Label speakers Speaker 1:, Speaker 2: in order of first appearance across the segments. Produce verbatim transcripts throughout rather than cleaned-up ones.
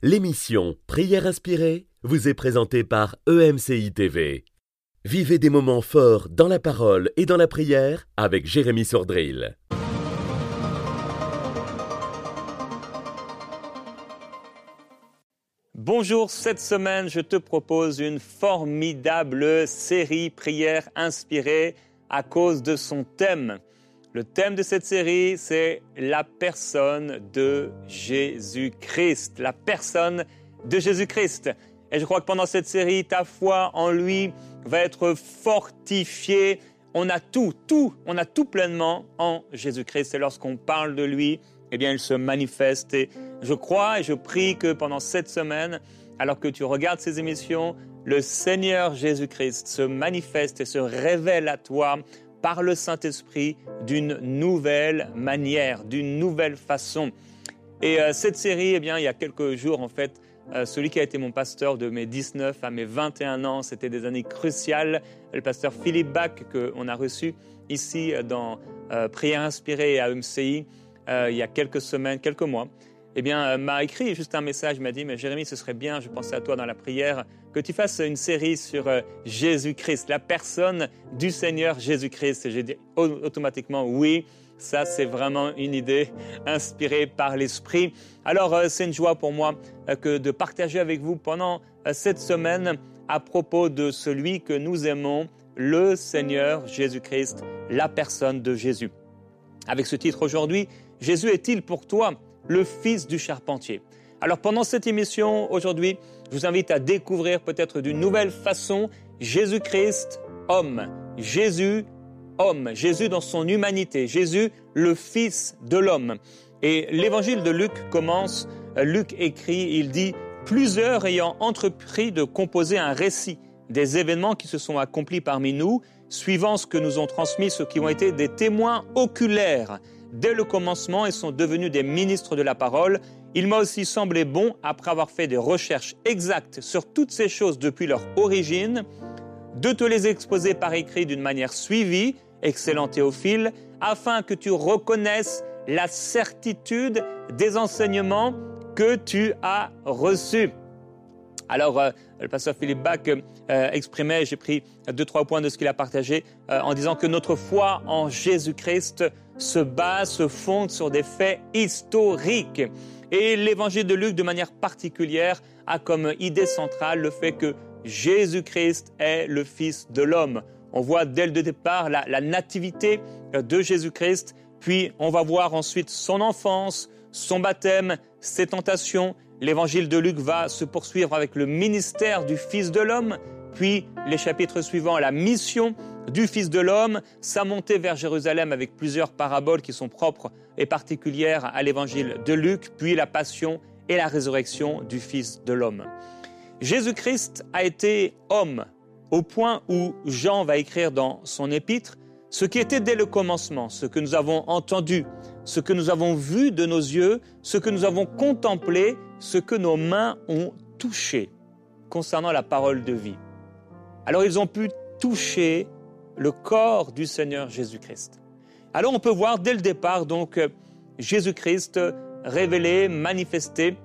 Speaker 1: L'émission Prière inspirée vous est présentée par E M C I T V. Vivez des moments forts dans la parole et dans la prière avec Jérémy Sordrill.
Speaker 2: Bonjour, cette semaine, je te propose une formidable série Prière inspirée à cause de son thème. Le thème de cette série, c'est la personne de Jésus-Christ. La personne de Jésus-Christ. Et je crois que pendant cette série, ta foi en lui va être fortifiée. On a tout, tout, on a tout pleinement en Jésus-Christ. Et lorsqu'on parle de lui, eh bien, il se manifeste. Et je crois et je prie que pendant cette semaine, alors que tu regardes ces émissions, le Seigneur Jésus-Christ se manifeste et se révèle à toi par le Saint-Esprit d'une nouvelle manière, d'une nouvelle façon. Et euh, cette série, eh bien, il y a quelques jours, en fait, euh, celui qui a été mon pasteur de mes dix-neuf à mes vingt et un ans, c'était des années cruciales, le pasteur Philippe Bach, qu'on a reçu ici dans euh, Prière inspirée à E M C I, euh, il y a quelques semaines, quelques mois, eh bien, euh, m'a écrit juste un message, m'a dit « Mais Jérémy, ce serait bien, je pensais à toi dans la prière, que tu fasses une série sur euh, Jésus-Christ, la personne du Seigneur Jésus-Christ. » Et j'ai dit automatiquement « Oui, ça c'est vraiment une idée inspirée par l'Esprit. » Alors, euh, c'est une joie pour moi euh, que de partager avec vous pendant euh, cette semaine à propos de celui que nous aimons, le Seigneur Jésus-Christ, la personne de Jésus. Avec ce titre aujourd'hui, « Jésus est-il pour toi le fils du charpentier ?» Alors pendant cette émission aujourd'hui, je vous invite à découvrir peut-être d'une nouvelle façon Jésus-Christ, homme. Jésus, homme. Jésus dans son humanité. Jésus, le fils de l'homme. Et l'évangile de Luc commence, Luc écrit, il dit « Plusieurs ayant entrepris de composer un récit des événements qui se sont accomplis parmi nous, suivant ce que nous ont transmis ceux qui ont été des témoins oculaires dès le commencement et sont devenus des ministres de la parole, il m'a aussi semblé bon, après avoir fait des recherches exactes sur toutes ces choses depuis leur origine, de te les exposer par écrit d'une manière suivie, excellent Théophile, afin que tu reconnaisses la certitude des enseignements que tu as reçus. Alors, euh, le pasteur Philippe Bach euh, exprimait, j'ai pris deux, trois points de ce qu'il a partagé, euh, en disant que notre foi en Jésus-Christ se base, se fonde sur des faits historiques. Et l'évangile de Luc, de manière particulière, a comme idée centrale le fait que Jésus-Christ est le Fils de l'homme. On voit dès le départ la, la nativité de Jésus-Christ, puis on va voir ensuite son enfance, son baptême, ses tentations. L'évangile de Luc va se poursuivre avec le ministère du Fils de l'homme, puis les chapitres suivants, la mission du Fils de l'homme, sa montée vers Jérusalem avec plusieurs paraboles qui sont propres et particulières à l'évangile de Luc, puis la passion et la résurrection du Fils de l'homme. Jésus-Christ a été homme au point où Jean va écrire dans son épître ce qui était dès le commencement, ce que nous avons entendu, ce que nous avons vu de nos yeux, ce que nous avons contemplé, ce que nos mains ont touché concernant la parole de vie. Alors ils ont pu toucher le corps du Seigneur Jésus-Christ. Alors on peut voir dès le départ donc Jésus-Christ révélé, manifesté,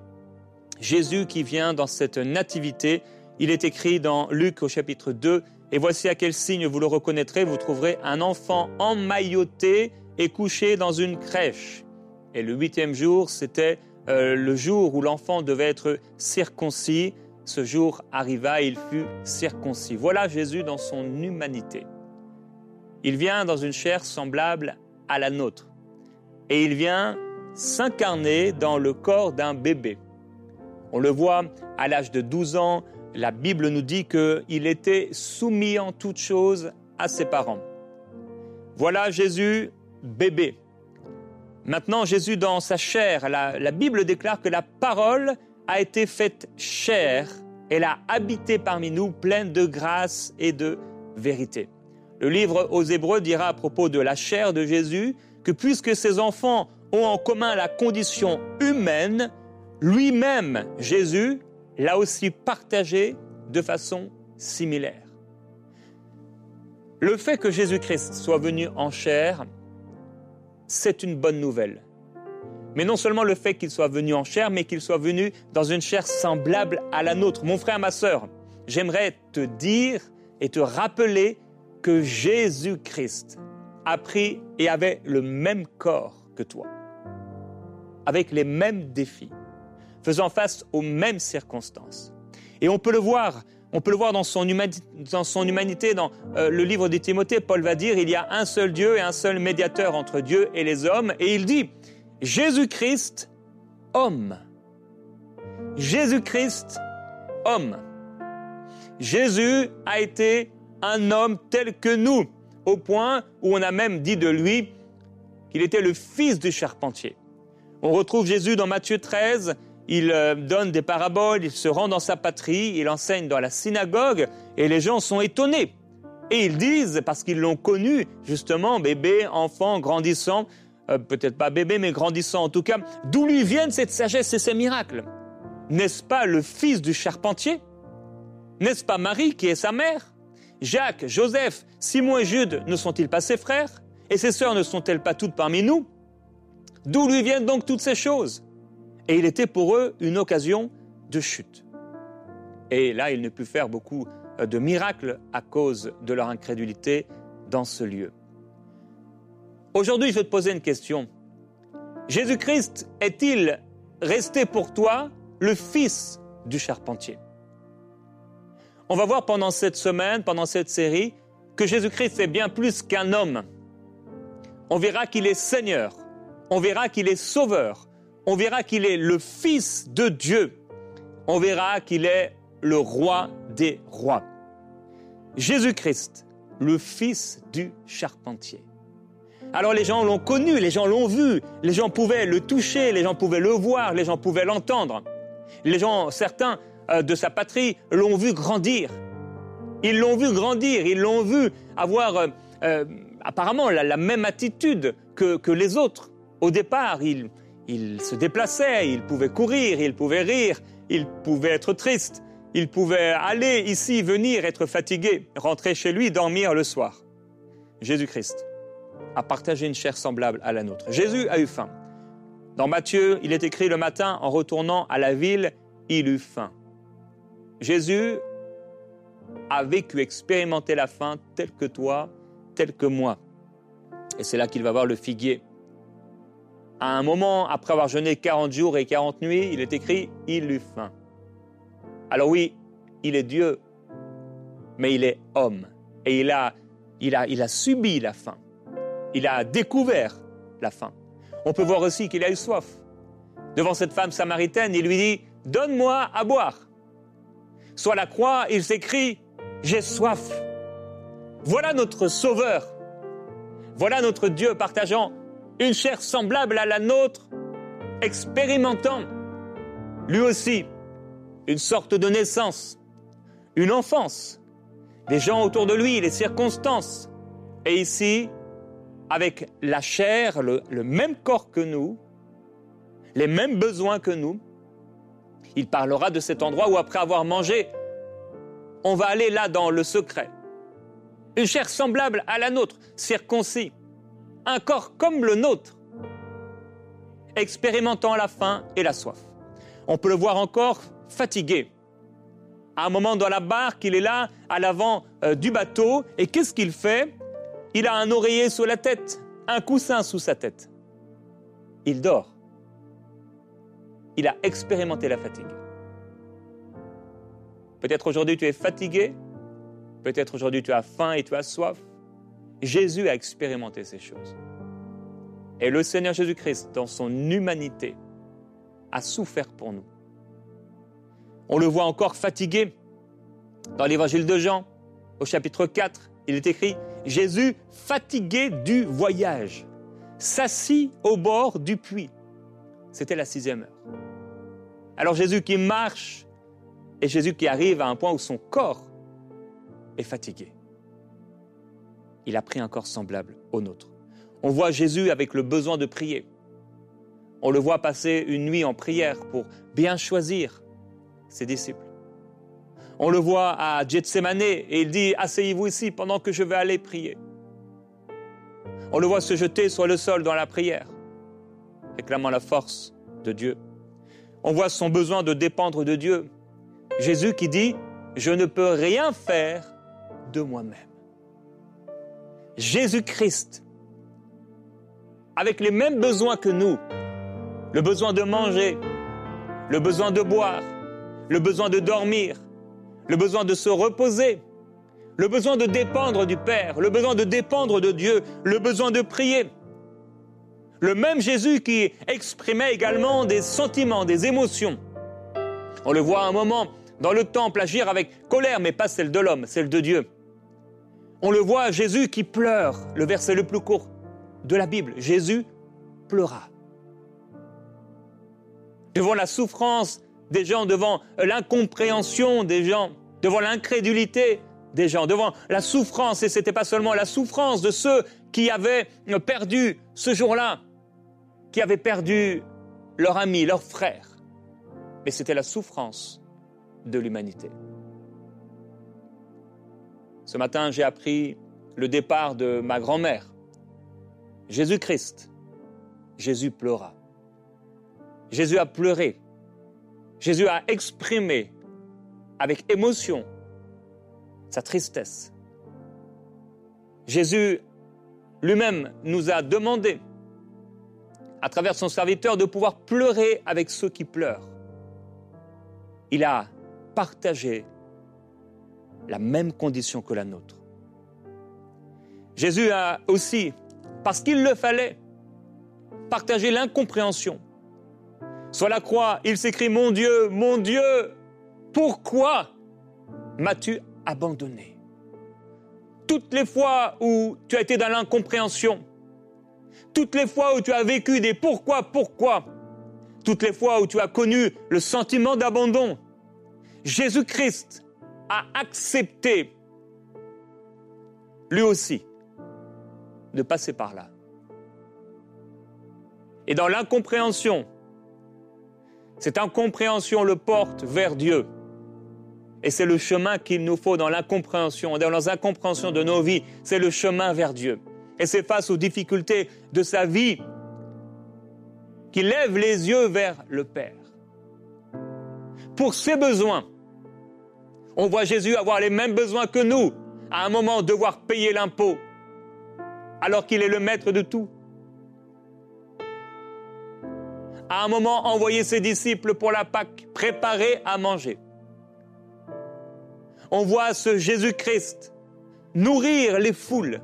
Speaker 2: Jésus qui vient dans cette nativité. Il est écrit dans Luc au chapitre deux, « Et voici à quel signe vous le reconnaîtrez, vous trouverez un enfant emmailloté et couché dans une crèche. » Et le huitième jour, c'était euh, le jour où l'enfant devait être circoncis. Ce jour arriva et il fut circoncis. Voilà Jésus dans son humanité. Il vient dans une chair semblable à la nôtre. Et il vient s'incarner dans le corps d'un bébé. On le voit à l'âge de douze ans, la Bible nous dit qu'il était soumis en toutes choses à ses parents. Voilà Jésus, bébé. Maintenant, Jésus dans sa chair, la, la Bible déclare que la parole a été faite chair, elle a habité parmi nous, pleine de grâce et de vérité. Le livre aux Hébreux dira à propos de la chair de Jésus que puisque ses enfants ont en commun la condition humaine, lui-même, Jésus, l'a aussi partagé de façon similaire. Le fait que Jésus-Christ soit venu en chair, c'est une bonne nouvelle. Mais non seulement le fait qu'il soit venu en chair, mais qu'il soit venu dans une chair semblable à la nôtre. Mon frère, ma sœur, j'aimerais te dire et te rappeler que Jésus-Christ a pris et avait le même corps que toi, avec les mêmes défis, faisant face aux mêmes circonstances. Et on peut le voir, on peut le voir dans son humanité, dans, son humanité, dans euh, le livre de Timothée. Paul va dire, il y a un seul Dieu et un seul médiateur entre Dieu et les hommes. Et il dit, Jésus-Christ, homme. Jésus-Christ, homme. Jésus a été un homme tel que nous, au point où on a même dit de lui qu'il était le fils du charpentier. On retrouve Jésus dans Matthieu treize, il euh, donne des paraboles, il se rend dans sa patrie, il enseigne dans la synagogue et les gens sont étonnés. Et ils disent, parce qu'ils l'ont connu, justement, bébé, enfant, grandissant, euh, peut-être pas bébé, mais grandissant en tout cas, d'où lui viennent cette sagesse et ces miracles? N'est-ce pas le fils du charpentier? N'est-ce pas Marie qui est sa mère? Jacques, Joseph, Simon et Jude ne sont-ils pas ses frères? Et ses sœurs ne sont-elles pas toutes parmi nous? D'où lui viennent donc toutes ces choses? Et il était pour eux une occasion de chute. Et là, il ne put faire beaucoup de miracles à cause de leur incrédulité dans ce lieu. Aujourd'hui, je vais te poser une question. Jésus-Christ est-il resté pour toi le fils du charpentier? On va voir pendant cette semaine, pendant cette série, que Jésus-Christ est bien plus qu'un homme. On verra qu'il est Seigneur, on verra qu'il est Sauveur, on verra qu'il est le Fils de Dieu, on verra qu'il est le Roi des rois. Jésus-Christ, le Fils du charpentier. Alors les gens l'ont connu, les gens l'ont vu, les gens pouvaient le toucher, les gens pouvaient le voir, les gens pouvaient l'entendre. Les gens, certains euh, de sa patrie, l'ont vu grandir. Ils l'ont vu grandir, ils l'ont vu avoir euh, euh, apparemment la, la même attitude que, que les autres. Au départ, il, il se déplaçait, il pouvait courir, il pouvait rire, il pouvait être triste, il pouvait aller ici, venir, être fatigué, rentrer chez lui, dormir le soir. Jésus-Christ a partagé une chair semblable à la nôtre. Jésus a eu faim. Dans Matthieu, il est écrit le matin, en retournant à la ville, il eut faim. Jésus a vécu, expérimenté la faim telle que toi, telle que moi. Et c'est là qu'il va voir le figuier. À un moment, après avoir jeûné quarante jours et quarante nuits, il est écrit, il eut faim. Alors oui, il est Dieu, mais il est homme. Et il a, il a, il a subi la faim. Il a découvert la faim. On peut voir aussi qu'il a eu soif. Devant cette femme samaritaine, il lui dit, « Donne-moi à boire ». Sur la croix, il s'écrit, « J'ai soif ». Voilà notre Sauveur. Voilà notre Dieu partageant une chair semblable à la nôtre, expérimentant, lui aussi, une sorte de naissance, une enfance, les gens autour de lui, les circonstances. Et ici, avec la chair, le, le même corps que nous, les mêmes besoins que nous, il parlera de cet endroit où après avoir mangé, on va aller là dans le secret. Une chair semblable à la nôtre, circoncis, un corps comme le nôtre, expérimentant la faim et la soif. On peut le voir encore fatigué. À un moment dans la barque, il est là à l'avant euh, du bateau et qu'est-ce qu'il fait? Il a un oreiller sous la tête, un coussin sous sa tête. Il dort. Il a expérimenté la fatigue. Peut-être aujourd'hui tu es fatigué, peut-être aujourd'hui tu as faim et tu as soif. Jésus a expérimenté ces choses. Et le Seigneur Jésus-Christ, dans son humanité, a souffert pour nous. On le voit encore fatigué. Dans l'évangile de Jean, au chapitre quatre, il est écrit « Jésus, fatigué du voyage, s'assit au bord du puits. » C'était la sixième heure. Alors Jésus qui marche et Jésus qui arrive à un point où son corps est fatigué. Il a pris un corps semblable au nôtre. On voit Jésus avec le besoin de prier. On le voit passer une nuit en prière pour bien choisir ses disciples. On le voit à Gethsémane et il dit « Asseyez-vous ici pendant que je vais aller prier ». On le voit se jeter sur le sol dans la prière. réclamant la force de Dieu. On voit son besoin de dépendre de Dieu. Jésus qui dit « Je ne peux rien faire de moi-même ». Jésus-Christ, avec les mêmes besoins que nous, le besoin de manger, le besoin de boire, le besoin de dormir, le besoin de se reposer, le besoin de dépendre du Père, le besoin de dépendre de Dieu, le besoin de prier. Le même Jésus qui exprimait également des sentiments, des émotions. On le voit à un moment dans le temple agir avec colère, mais pas celle de l'homme, celle de Dieu. On le voit, Jésus qui pleure, le verset le plus court de la Bible. Jésus pleura. Devant la souffrance des gens, devant l'incompréhension des gens, devant l'incrédulité des gens, devant la souffrance, et ce n'était pas seulement la souffrance de ceux qui avaient perdu ce jour-là, qui avaient perdu leur ami, leur frère, mais c'était la souffrance de l'humanité. Ce matin, j'ai appris le départ de ma grand-mère. Jésus-Christ, Jésus pleura. Jésus a pleuré. Jésus a exprimé avec émotion sa tristesse. Jésus lui-même nous a demandé, à travers son serviteur, de pouvoir pleurer avec ceux qui pleurent. Il a partagé la même condition que la nôtre. Jésus a aussi, parce qu'il le fallait, partagé l'incompréhension. Sur la croix, il s'écrie « Mon Dieu, mon Dieu, pourquoi m'as-tu abandonné ?» Toutes les fois où tu as été dans l'incompréhension, toutes les fois où tu as vécu des « pourquoi, pourquoi », toutes les fois où tu as connu le sentiment d'abandon, Jésus-Christ a accepté, lui aussi, de passer par là. Et dans l'incompréhension, cette incompréhension le porte vers Dieu. Et c'est le chemin qu'il nous faut dans l'incompréhension, dans l'incompréhension de nos vies, c'est le chemin vers Dieu. Et c'est face aux difficultés de sa vie qu'il lève les yeux vers le Père. Pour ses besoins, on voit Jésus avoir les mêmes besoins que nous, à un moment devoir payer l'impôt, alors qu'il est le maître de tout. À un moment envoyer ses disciples pour la Pâque, préparer à manger. On voit ce Jésus-Christ nourrir les foules,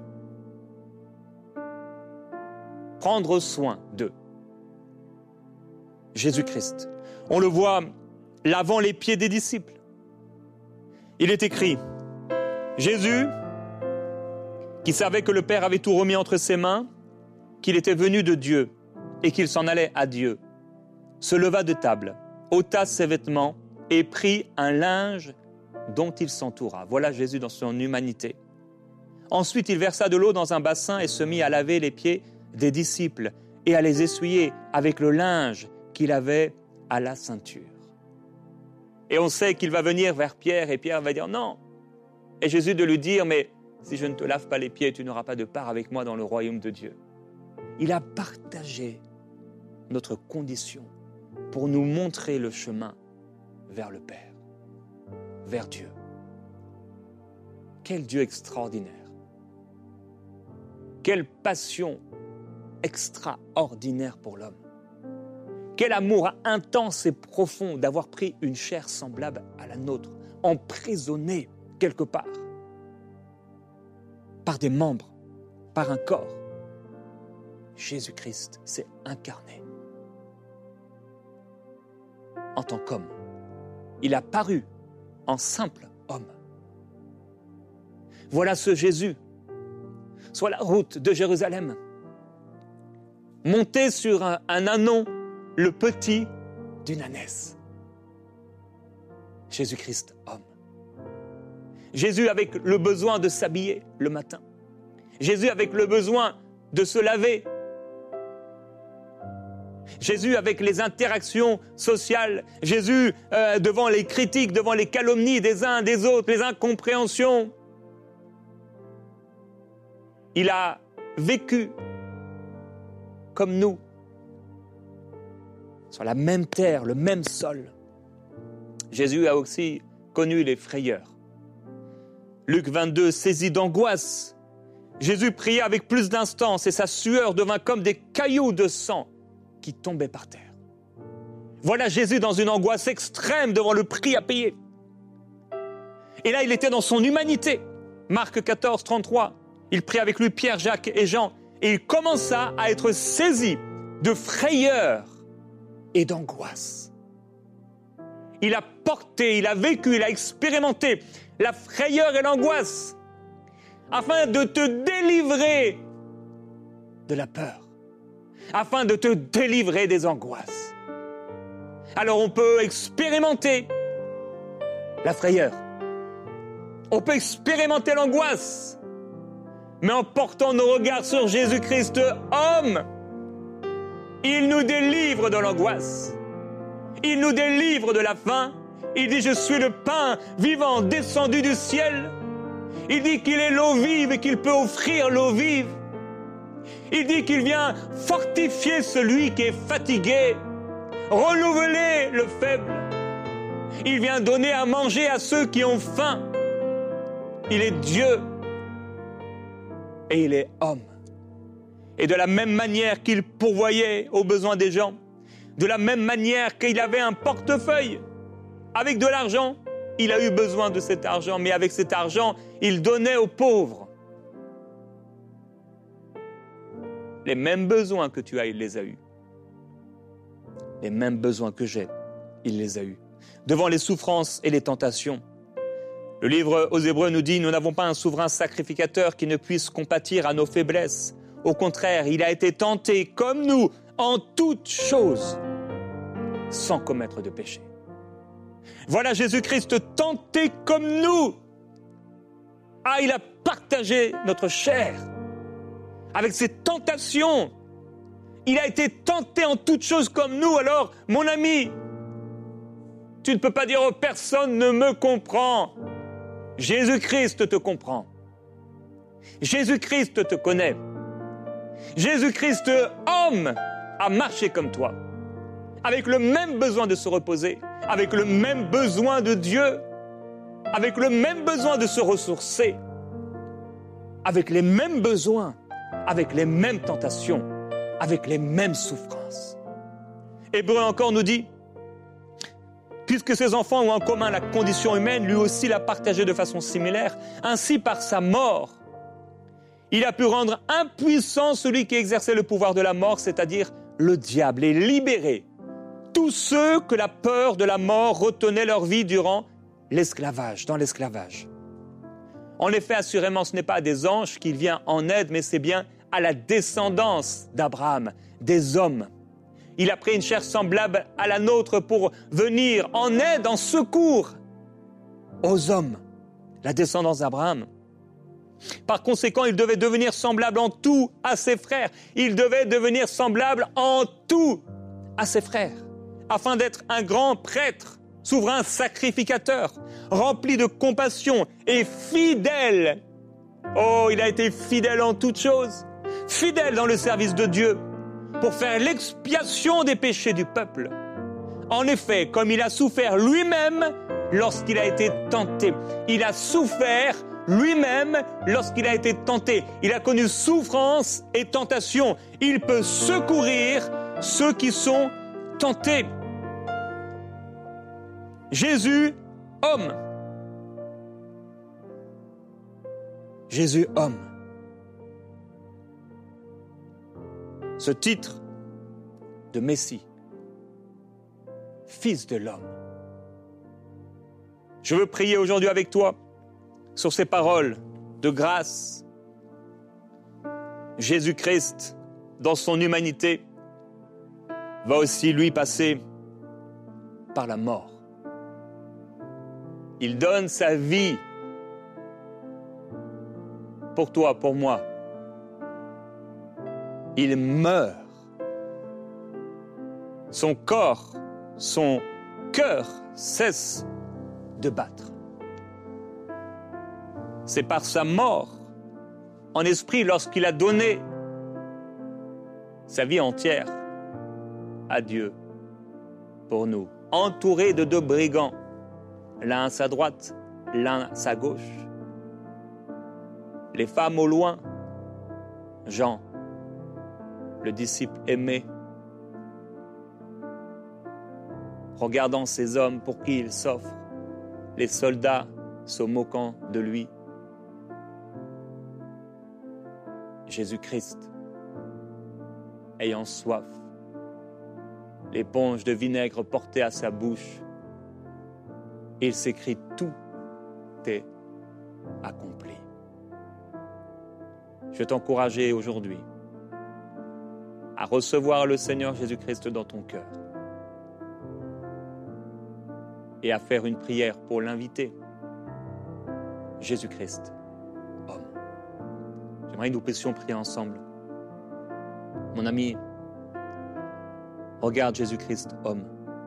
Speaker 2: prendre soin d'eux. Jésus-Christ. On le voit lavant les pieds des disciples. Il est écrit, Jésus, qui savait que le Père avait tout remis entre ses mains, qu'il était venu de Dieu et qu'il s'en allait à Dieu, se leva de table, ôta ses vêtements et prit un linge dont il s'entoura. Voilà Jésus dans son humanité. Ensuite, il versa de l'eau dans un bassin et se mit à laver les pieds des disciples et à les essuyer avec le linge qu'il avait à la ceinture. Et on sait qu'il va venir vers Pierre et Pierre va dire non. Et Jésus de lui dire, mais si je ne te lave pas les pieds, tu n'auras pas de part avec moi dans le royaume de Dieu. Il a partagé notre condition pour nous montrer le chemin vers le Père, vers Dieu. Quel Dieu extraordinaire! Quelle passion extraordinaire pour l'homme! Quel amour intense et profond d'avoir pris une chair semblable à la nôtre, emprisonnée quelque part, par des membres, par un corps. Jésus-Christ s'est incarné en tant qu'homme. Il a paru en simple homme. Voilà ce Jésus, sur la route de Jérusalem, monté sur un, un ânon, le petit d'une ânesse. Jésus-Christ, homme. Jésus avec le besoin de s'habiller le matin. Jésus avec le besoin de se laver. Jésus avec les interactions sociales. Jésus euh, devant les critiques, devant les calomnies des uns des autres, les incompréhensions. Il a vécu comme nous. sur la même terre, le même sol. Jésus a aussi connu les frayeurs. Luc vingt-deux, saisi d'angoisse, Jésus pria avec plus d'instance et sa sueur devint comme des cailloux de sang qui tombaient par terre. Voilà Jésus dans une angoisse extrême devant le prix à payer. Et là, il était dans son humanité. Marc quatorze, trente-trois, il prit avec lui Pierre, Jacques et Jean et il commença à être saisi de frayeur et d'angoisse. Il a porté, il a vécu, il a expérimenté la frayeur et l'angoisse afin de te délivrer de la peur, afin de te délivrer des angoisses. Alors on peut expérimenter la frayeur, on peut expérimenter l'angoisse, mais en portant nos regards sur Jésus-Christ, homme, il nous délivre de l'angoisse. Il nous délivre de la faim. Il dit, je suis le pain vivant descendu du ciel. Il dit qu'il est l'eau vive et qu'il peut offrir l'eau vive. Il dit qu'il vient fortifier celui qui est fatigué, renouveler le faible. Il vient donner à manger à ceux qui ont faim. Il est Dieu et il est homme. Et de la même manière qu'il pourvoyait aux besoins des gens, de la même manière qu'il avait un portefeuille avec de l'argent, il a eu besoin de cet argent, mais avec cet argent, il donnait aux pauvres. Les mêmes besoins que tu as, il les a eus. Les mêmes besoins que j'ai, il les a eus. Devant les souffrances et les tentations, le livre aux Hébreux nous dit, nous n'avons pas un souverain sacrificateur qui ne puisse compatir à nos faiblesses. Au contraire, il a été tenté comme nous en toutes choses, sans commettre de péché. Voilà Jésus-Christ tenté comme nous. Ah, il a partagé notre chair avec ses tentations. Il a été tenté en toutes choses comme nous. Alors, mon ami, tu ne peux pas dire oh, personne ne me comprend. Jésus-Christ te comprend. Jésus-Christ te connaît. Jésus-Christ, homme, a marché comme toi, avec le même besoin de se reposer, avec le même besoin de Dieu, avec le même besoin de se ressourcer, avec les mêmes besoins, avec les mêmes tentations, avec les mêmes souffrances. Hébreu encore nous dit, puisque ses enfants ont en commun la condition humaine, lui aussi l'a partagée de façon similaire, ainsi par sa mort, il a pu rendre impuissant celui qui exerçait le pouvoir de la mort, c'est-à-dire le diable, et libérer tous ceux que la peur de la mort retenait leur vie durant l'esclavage, dans l'esclavage. En effet, assurément, ce n'est pas à des anges qu'il vient en aide, mais c'est bien à la descendance d'Abraham, des hommes. Il a pris une chair semblable à la nôtre pour venir en aide, en secours aux hommes, la descendance d'Abraham. Par conséquent, il devait devenir semblable en tout à ses frères. Il devait devenir semblable en tout à ses frères, afin d'être un grand prêtre, souverain sacrificateur, rempli de compassion et fidèle. Oh, il a été fidèle en toutes choses, fidèle dans le service de Dieu, pour faire l'expiation des péchés du peuple. En effet, comme il a souffert lui-même lorsqu'il a été tenté, il a souffert lui-même lorsqu'il a été tenté. Il a connu souffrance et tentation. Il peut secourir ceux qui sont tentés. Jésus, homme. Jésus, homme. Ce titre de Messie, Fils de l'homme. Je veux prier aujourd'hui avec toi sur ces paroles de grâce. Jésus-Christ, dans son humanité, va aussi lui passer par la mort. Il donne sa vie pour toi, pour moi. Il meurt. Son corps, son cœur cesse de battre. C'est par sa mort en esprit lorsqu'il a donné sa vie entière à Dieu pour nous, entouré de deux brigands, l'un à sa droite, l'un à sa gauche. Les femmes au loin, Jean, le disciple aimé, regardant ces hommes pour qui il s'offre, les soldats se moquant de lui. Jésus-Christ, ayant soif, l'éponge de vinaigre portée à sa bouche, il s'écrie « Tout est accompli ». Je veux t'encourager aujourd'hui à recevoir le Seigneur Jésus-Christ dans ton cœur et à faire une prière pour l'inviter. Jésus-Christ, homme. J'aimerais que nous puissions prier ensemble. Mon ami, regarde Jésus-Christ, homme.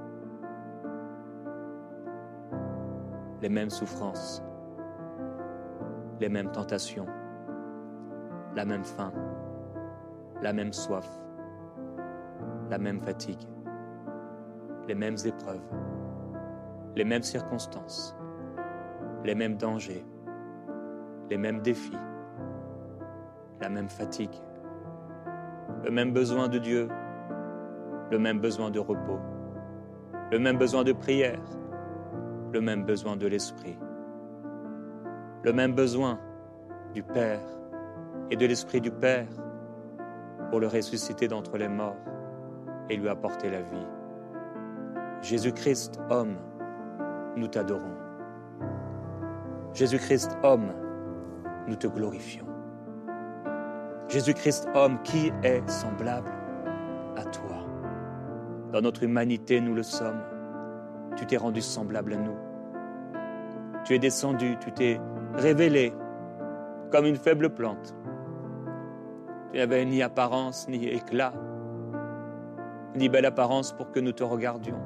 Speaker 2: Les mêmes souffrances, les mêmes tentations, la même faim, la même soif, la même fatigue, les mêmes épreuves, les mêmes circonstances, les mêmes dangers, les mêmes défis, la même fatigue, le même besoin de Dieu, le même besoin de repos, le même besoin de prière, le même besoin de l'Esprit, le même besoin du Père et de l'Esprit du Père pour le ressusciter d'entre les morts et lui apporter la vie. Jésus-Christ, homme, nous t'adorons. Jésus-Christ, homme, nous te glorifions. Jésus-Christ, homme, qui est semblable à toi? Dans notre humanité, nous le sommes. Tu t'es rendu semblable à nous. Tu es descendu, tu t'es révélé comme une faible plante. Tu n'avais ni apparence, ni éclat, ni belle apparence pour que nous te regardions.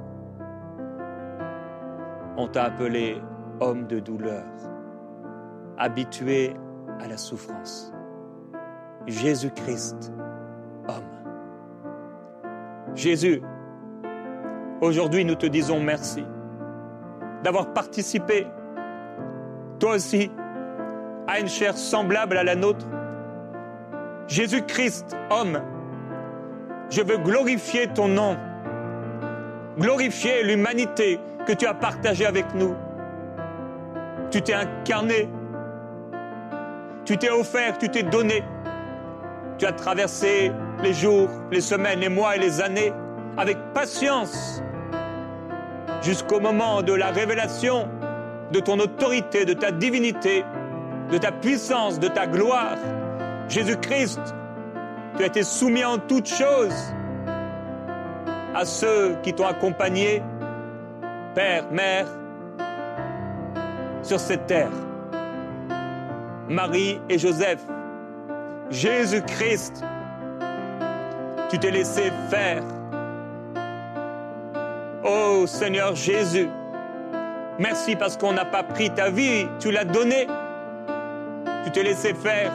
Speaker 2: On t'a appelé homme de douleur, habitué à la souffrance. Jésus-Christ, homme. Jésus, aujourd'hui nous te disons merci d'avoir participé, toi aussi, à une chair semblable à la nôtre. Jésus-Christ, homme, je veux glorifier ton nom, glorifier l'humanité que tu as partagée avec nous. Tu t'es incarné, tu t'es offert, tu t'es donné. Tu as traversé les jours, les semaines, les mois et les années avec patience jusqu'au moment de la révélation de ton autorité, de ta divinité, de ta puissance, de ta gloire. Jésus-Christ, tu as été soumis en toutes choses à ceux qui t'ont accompagné, Père, Mère, sur cette terre. Marie et Joseph, Jésus-Christ, tu t'es laissé faire. Oh Seigneur Jésus, merci parce qu'on n'a pas pris ta vie, tu l'as donnée. Tu t'es laissé faire.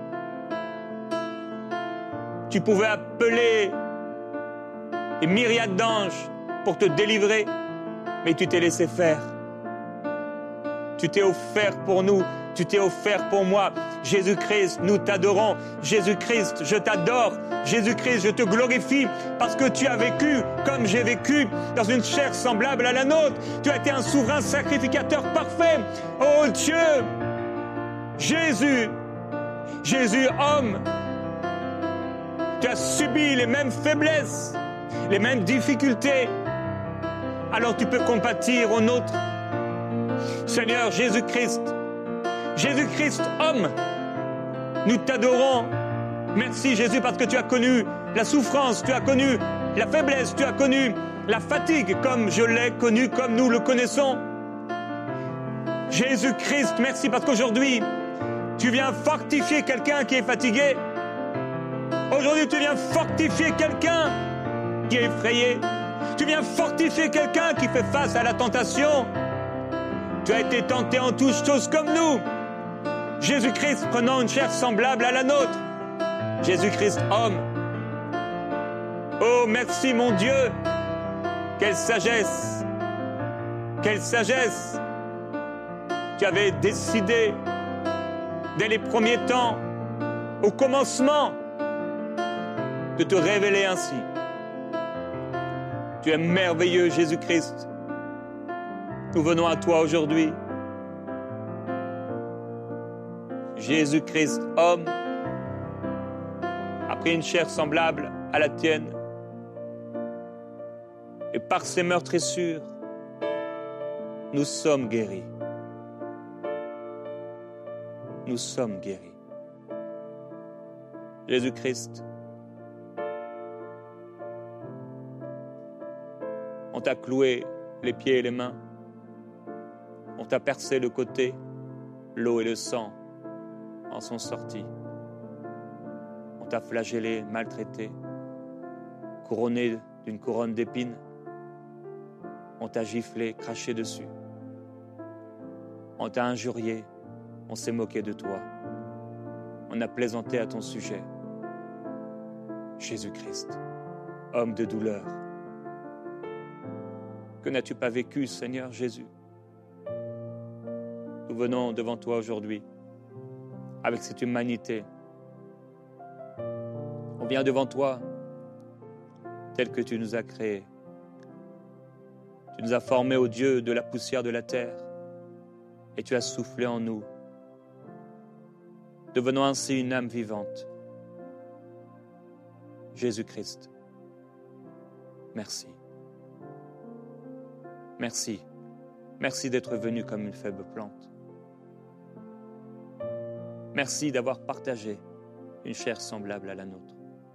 Speaker 2: Tu pouvais appeler des myriades d'anges pour te délivrer, mais tu t'es laissé faire. Tu t'es offert pour nous, tu t'es offert pour moi. Jésus-Christ, nous t'adorons. Jésus-Christ, je t'adore. Jésus-Christ, je te glorifie parce que tu as vécu comme j'ai vécu dans une chair semblable à la nôtre. Tu as été un souverain sacrificateur parfait. Oh Dieu, Jésus, Jésus homme, tu as subi les mêmes faiblesses, les mêmes difficultés. Alors tu peux compatir aux nôtres. Seigneur Jésus-Christ, Jésus-Christ homme, nous t'adorons. Merci Jésus parce que tu as connu la souffrance, tu as connu la faiblesse, tu as connu la fatigue comme je l'ai connu, comme nous le connaissons. Jésus-Christ, merci parce qu'aujourd'hui, tu viens fortifier quelqu'un qui est fatigué. Aujourd'hui, tu viens fortifier quelqu'un qui est effrayé. Tu viens fortifier quelqu'un qui fait face à la tentation. Tu as été tenté en toutes choses comme nous. Jésus-Christ prenant une chair semblable à la nôtre. Jésus-Christ homme. Oh, merci mon Dieu, Quelle sagesse! Quelle sagesse! Tu avais décidé, dès les premiers temps, au commencement, de te révéler ainsi. Tu es merveilleux, Jésus-Christ. Nous venons à toi aujourd'hui. Jésus-Christ, homme, a pris une chair semblable à la tienne. Et par ses meurtrissures, nous sommes guéris. Nous sommes guéris. Jésus-Christ, on t'a cloué les pieds et les mains. On t'a percé le côté. L'eau et le sang en sont sortis. On t'a flagellé, maltraité, couronné d'une couronne d'épines. On t'a giflé, craché dessus. On t'a injurié, on s'est moqué de toi. On a plaisanté à ton sujet. Jésus-Christ, homme de douleur. Que n'as-tu pas vécu, Seigneur Jésus? Nous venons devant toi aujourd'hui avec cette humanité. On vient devant toi tel que tu nous as créés. Tu nous as formés, ô Dieu, de la poussière de la terre et tu as soufflé en nous. Devenons ainsi une âme vivante. Jésus-Christ, merci. Merci. Merci d'être venu comme une faible plante. Merci d'avoir partagé une chair semblable à la nôtre.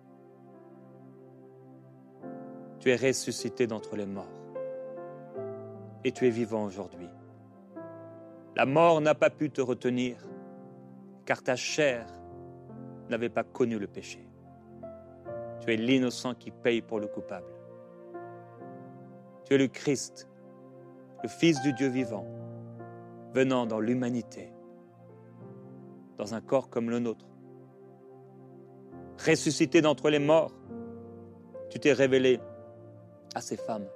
Speaker 2: Tu es ressuscité d'entre les morts et tu es vivant aujourd'hui. La mort n'a pas pu te retenir car ta chair n'avait pas connu le péché. Tu es l'innocent qui paye pour le coupable. Tu es le Christ, le Fils du Dieu vivant, venant dans l'humanité, dans un corps comme le nôtre. Ressuscité d'entre les morts, tu t'es révélé à ces femmes.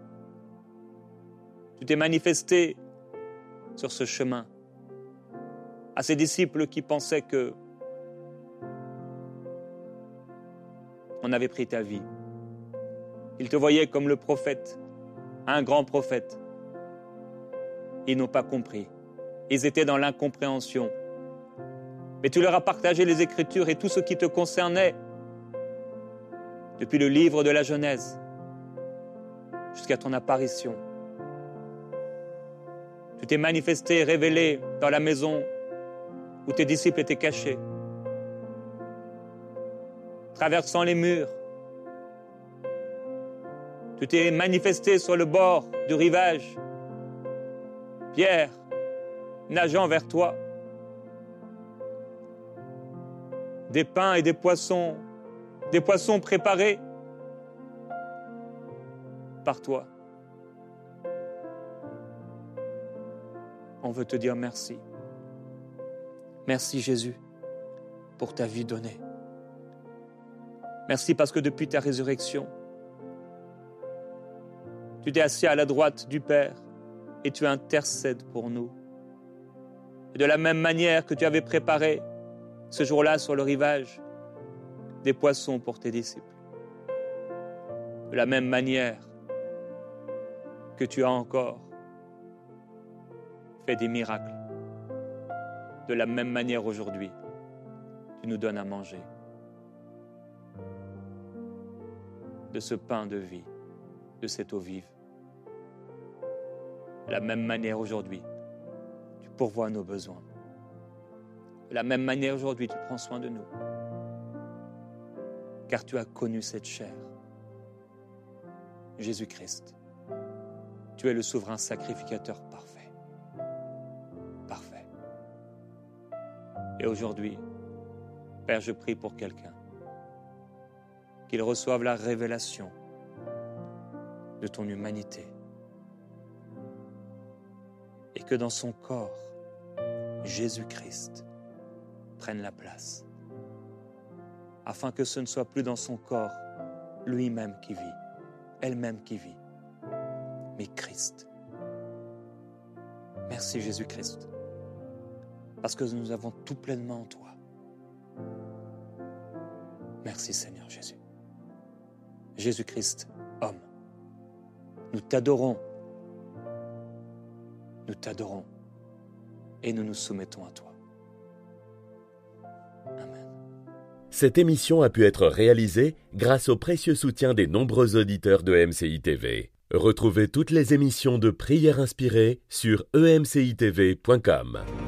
Speaker 2: Tu t'es manifesté sur ce chemin à ces disciples qui pensaient que on avait pris ta vie. Ils te voyaient comme le prophète, un grand prophète. Ils n'ont pas compris. Ils étaient dans l'incompréhension. Mais tu leur as partagé les Écritures et tout ce qui te concernait, depuis le livre de la Genèse jusqu'à ton apparition. Tu t'es manifesté, révélé dans la maison où tes disciples étaient cachés, traversant les murs. Tu t'es manifesté sur le bord du rivage, Pierre, nageant vers toi. Des pains et des poissons, des poissons préparés par toi. On veut te dire merci. Merci Jésus pour ta vie donnée. Merci parce que depuis ta résurrection, tu t'es assis à la droite du Père et tu intercèdes pour nous. Et de la même manière que tu avais préparé ce jour-là sur le rivage des poissons pour tes disciples, de la même manière que tu as encore fait des miracles, de la même manière aujourd'hui, tu nous donnes à manger de ce pain de vie, de cette eau vive. De la même manière aujourd'hui, tu pourvois nos besoins. De la même manière aujourd'hui, tu prends soin de nous. Car tu as connu cette chair. Jésus-Christ, tu es le souverain sacrificateur parfait. Parfait. Et aujourd'hui, Père, je prie pour quelqu'un qu'il reçoive la révélation de ton humanité et que dans son corps, Jésus-Christ prenne la place, afin que ce ne soit plus dans son corps lui-même qui vit, elle-même qui vit, mais Christ. Merci Jésus-Christ, parce que nous avons tout pleinement en toi. Merci Seigneur Jésus. Jésus-Christ, homme, nous t'adorons, nous t'adorons et nous nous soumettons à toi. Amen.
Speaker 1: Cette émission a pu être réalisée grâce au précieux soutien des nombreux auditeurs de E M C I T V. Retrouvez toutes les émissions de Prières inspirées sur e m c i t v point com.